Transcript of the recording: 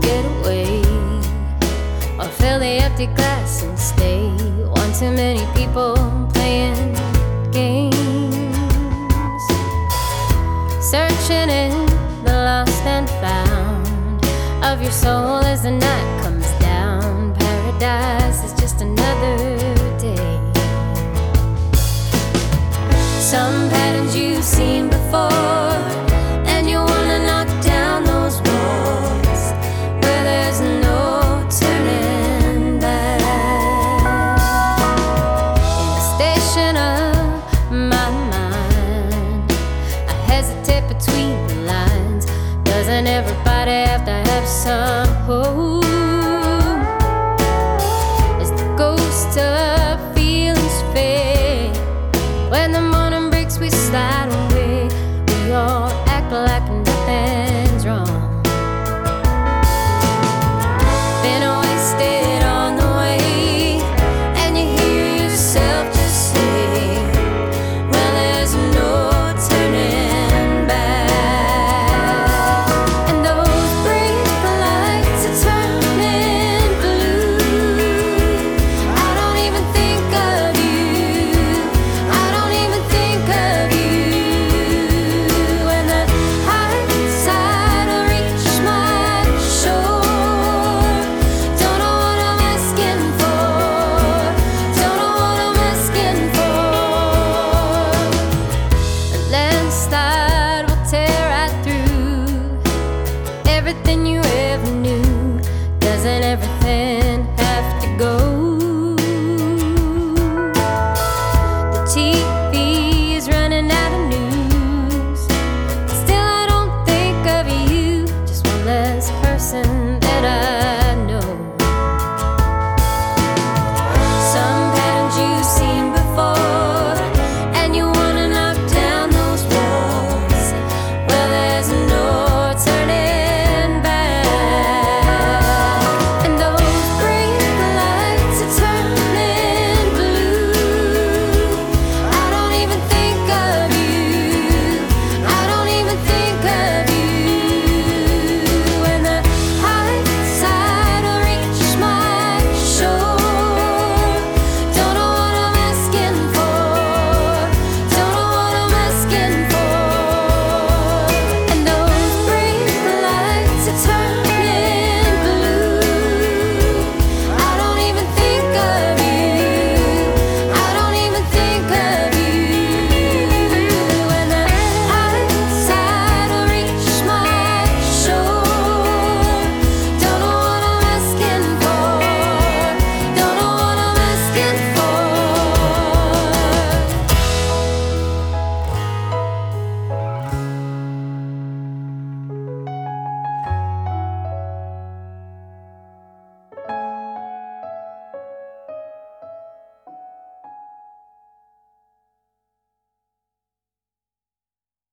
get away, or fill the empty glass and stay. One too many people playing games, searching in the lost and found of your soul as the night comes down. Paradise is just another day. Some patterns you've seen before, and you wanna knock down those walls where there's no turning back. In the station of my mind, I hesitate between the lines. Doesn't everybody have to have some hope? As the ghost of feelings fade, when the morning breaks we slide away. We all act like nothing's wrong. Been wasted on the way, and you hear yourself just say, well, there's no turning back. And those brake lights are turning blue. I don't even think of you. I don't even think of you. When the high tide will reach my shore, don't know what I'm asking for. Don't know what I'm asking for. A landslide will tear right through everything you ever knew. Doesn't everything have to go? The TV is running out of news. Still, I don't think of you. Just one less person